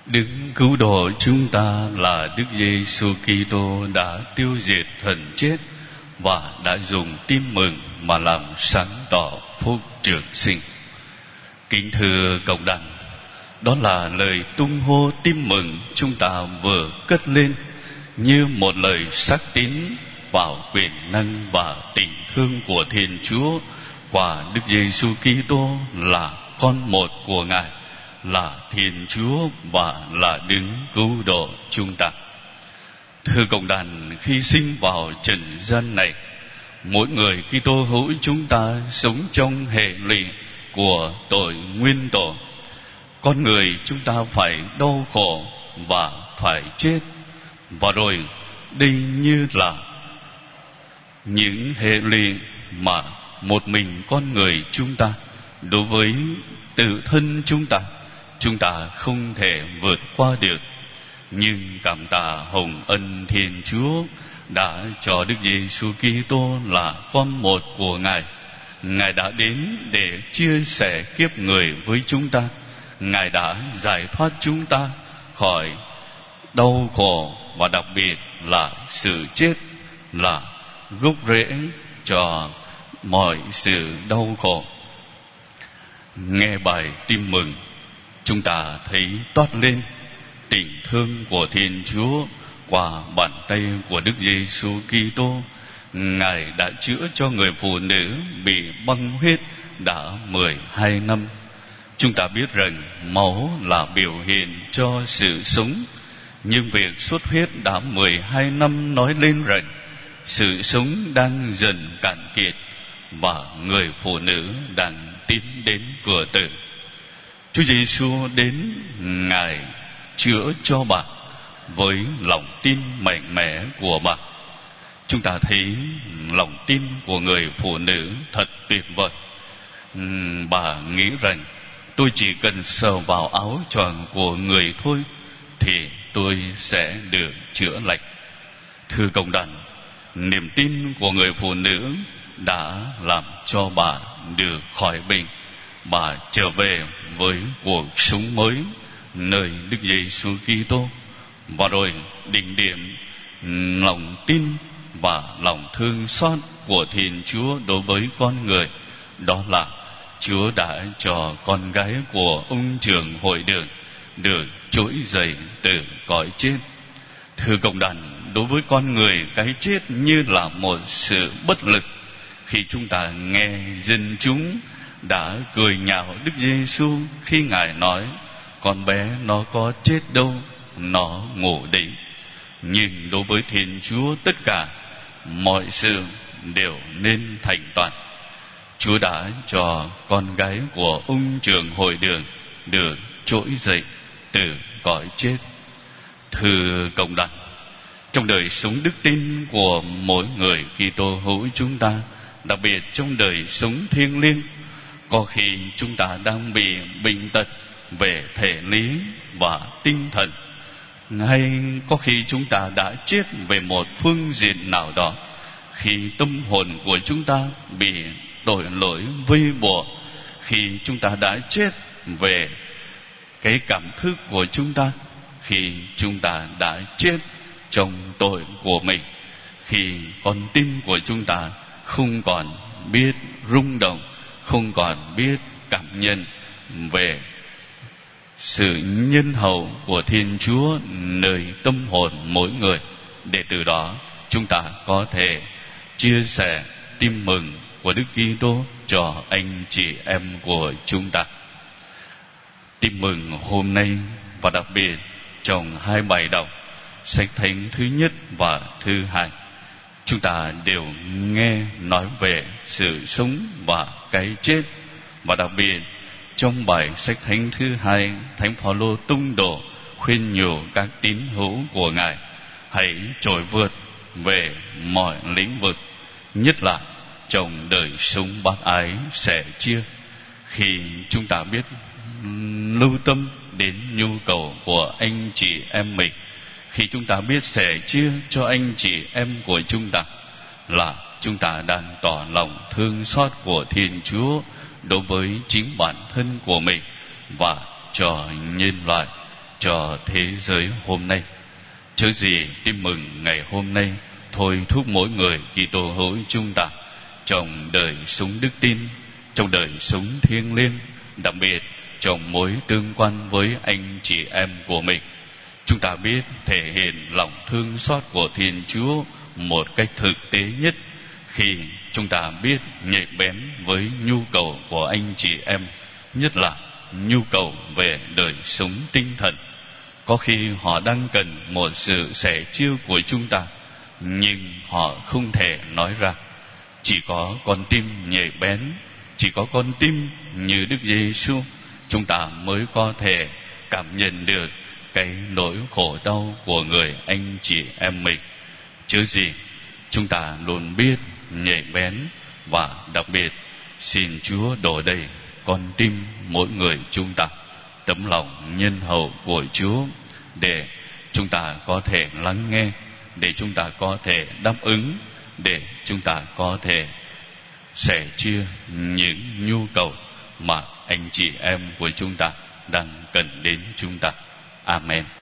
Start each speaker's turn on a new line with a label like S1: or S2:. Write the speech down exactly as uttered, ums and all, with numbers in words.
S1: Đấng cứu độ chúng ta là Đức Giêsu Kitô đã tiêu diệt thần chết và đã dùng tin mừng mà làm sáng tỏ phúc trường sinh. Kính thưa cộng đoàn, đó là lời tung hô tin mừng chúng ta vừa cất lên như một lời xác tín vào quyền năng và tình thương của Thiên Chúa qua Đức Giêsu Kitô là con một của Ngài, là Thiên Chúa và là Đấng cứu độ chúng ta. Thưa cộng đoàn, khi sinh vào trần gian này, mỗi người Kitô hữu chúng ta sống trong hệ lụy của tội nguyên tổ. Con người chúng ta phải đau khổ và phải chết. Và rồi đây như là những hệ lụy mà một mình con người chúng ta, đối với tự thân chúng ta, chúng ta không thể vượt qua được. Nhưng cảm tạ hồng ân Thiên Chúa đã cho Đức Giêsu Kitô là con một của Ngài. Ngài đã đến để chia sẻ kiếp người với chúng ta. Ngài đã giải thoát chúng ta khỏi đau khổ, và đặc biệt là sự chết là gốc rễ cho mọi sự đau khổ. Nghe bài tin mừng, chúng ta thấy toát lên tình thương của Thiên Chúa qua bàn tay của Đức Giêsu Kitô. Ngài đã chữa cho người phụ nữ bị băng huyết đã mười hai năm. Chúng ta biết rằng máu là biểu hiện cho sự sống, nhưng việc xuất huyết đã mười hai năm nói lên rằng sự sống đang dần cạn kiệt và người phụ nữ đang tiến đến cửa tử. Chúa Giêsu đến, Ngài chữa cho bà với lòng tin mạnh mẽ của bà. Chúng ta thấy lòng tin của người phụ nữ thật tuyệt vời. Bà nghĩ rằng tôi chỉ cần sờ vào áo choàng của người thôi thì tôi sẽ được chữa lành. Thưa cộng đoàn, niềm tin của người phụ nữ đã làm cho bà được khỏi bệnh. Bà trở về với cuộc sống mới nơi Đức Giêsu Kitô. Và rồi đỉnh điểm lòng tin và lòng thương xót của Thiên Chúa đối với con người, đó là Chúa đã cho con gái của ông trưởng hội đường được trỗi dậy từ cõi chết. Thưa cộng đoàn, đối với con người, cái chết như là một sự bất lực. Khi chúng ta nghe dân chúng đã cười nhạo Đức Giêsu khi Ngài nói con bé nó có chết đâu, nó ngủ đấy. Nhưng đối với Thiên Chúa, tất cả mọi sự đều nên thành toàn. Chúa đã cho con gái của ông trưởng hội đường được trỗi dậy từ cõi chết. Thưa cộng đoàn, trong đời sống đức tin của mỗi người Kitô hữu chúng ta, đặc biệt trong đời sống thiêng liêng, có khi chúng ta đang bị bệnh tật về thể lý và tinh thần, hay có khi chúng ta đã chết về một phương diện nào đó, khi tâm hồn của chúng ta bị tội lỗi vây bùa, khi chúng ta đã chết về cái cảm thức của chúng ta, khi chúng ta đã chết trong tội của mình, khi con tim của chúng ta không còn biết rung động, không còn biết cảm nhận về sự nhân hậu của Thiên Chúa nơi tâm hồn mỗi người, để từ đó chúng ta có thể chia sẻ tin mừng của Đức Kitô cho anh chị em của chúng ta. Tin mừng hôm nay, và đặc biệt trong hai bài đọc sách thánh thứ nhất và thứ hai, chúng ta đều nghe nói về sự sống và cái chết. Và đặc biệt trong bài sách thánh thứ hai, Thánh Phaolô tông đồ khuyên nhủ các tín hữu của Ngài hãy trỗi vượt về mọi lĩnh vực, nhất là trong đời sống bác ái sẻ chia. Khi chúng ta biết lưu tâm đến nhu cầu của anh chị em mình, khi chúng ta biết sẻ chia cho anh chị em của chúng ta, là chúng ta đang tỏ lòng thương xót của Thiên Chúa đối với chính bản thân của mình và cho nhân loại. cho thế giới hôm nay. Chớ gì tin mừng ngày hôm nay thôi thúc mỗi người Kitô hữu chúng ta trong đời sống đức tin, trong đời sống thiêng liêng, đặc biệt trong mối tương quan với anh chị em của mình. Chúng ta biết thể hiện lòng thương xót của Thiên Chúa một cách thực tế nhất khi chúng ta biết nhạy bén với nhu cầu của anh chị em, nhất là nhu cầu về đời sống tinh thần. Có khi họ đang cần một sự sẻ chia của chúng ta, nhưng họ không thể nói ra. Chỉ có con tim nhạy bén, chỉ có con tim như Đức Giêsu, chúng ta mới có thể cảm nhận được cái nỗi khổ đau của người anh chị em mình. Chứ gì chúng ta luôn biết nhạy bén, và đặc biệt xin Chúa đổ đầy con tim mỗi người chúng ta tấm lòng nhân hậu của Chúa, để chúng ta có thể lắng nghe, để chúng ta có thể đáp ứng, để chúng ta có thể sẻ chia những nhu cầu mà anh chị em của chúng ta đang cần đến chúng ta. Amen.